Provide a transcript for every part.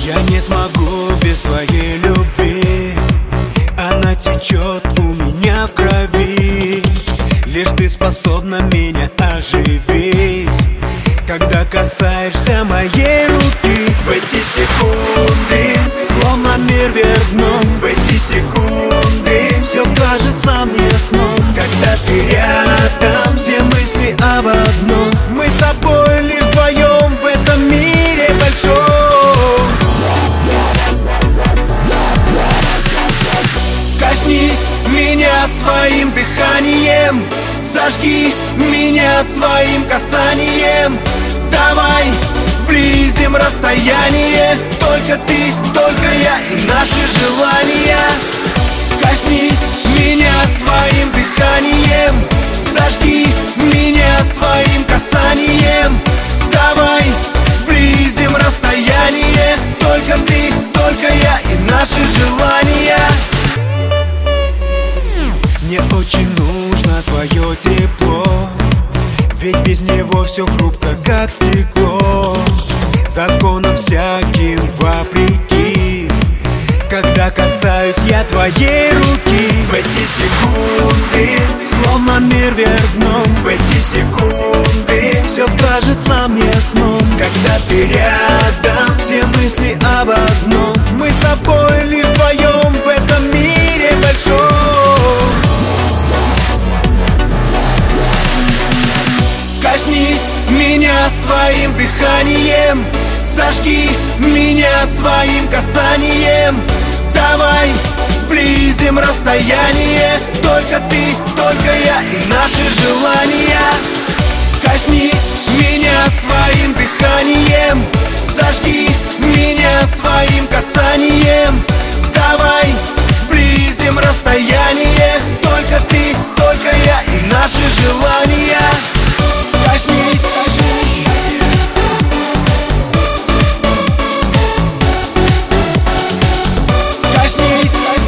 Я не смогу без твоей любви, она течет у меня в крови. Лишь ты способна меня оживить, когда касаешься моей руки. В эти секунды словно мир вверх дном, в эти секунды все кажется мне сном. Когда ты рядом, все мысли об одном. Мы с тобой лишь вдвоем в этом мире большом. Коснись меня своим дыханием, зажги меня своим касанием. Давай сблизим расстояние, только ты, только я и наши желания. Коснись меня своим дыханием, зажги меня своим касанием. Давай сблизим расстояние, только ты, только я и наши желания. Мне очень нужно твое тепло, ведь без него все хрупко, как стекло. Законам всяким вопреки, когда касаюсь я твоей руки. В эти секунды словно мир вверх дном, в эти секунды все кажется мне сном. Когда ты рядом, все мысли об одном. Мы с тобой лишь вдвоем в этом мире большом. Коснись меня своим дыханием, зажги меня своим касанием. Давай сблизим расстояние, только ты, только я и наши желания. Коснись меня своим дыханием, зажги меня своим касанием. Давай сблизим расстояние, только ты, только я и наши желания. Коснись. Коснись.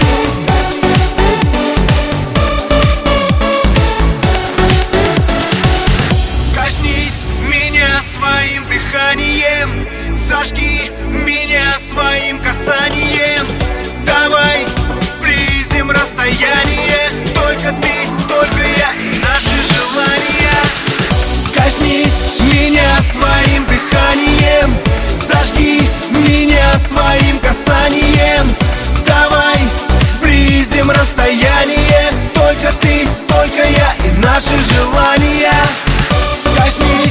Коснись меня своим дыханием, зажги меня своим касанием. Давай сблизим расстояние, только ты, только я и наши желания. Коснись меня своим дыханием, зажги меня своим касанием. Давай сблизим расстояние, только ты, только я и наши желания. Коснись.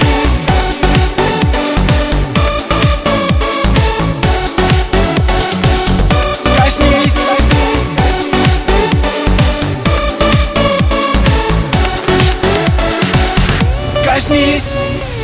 Коснись. Коснись.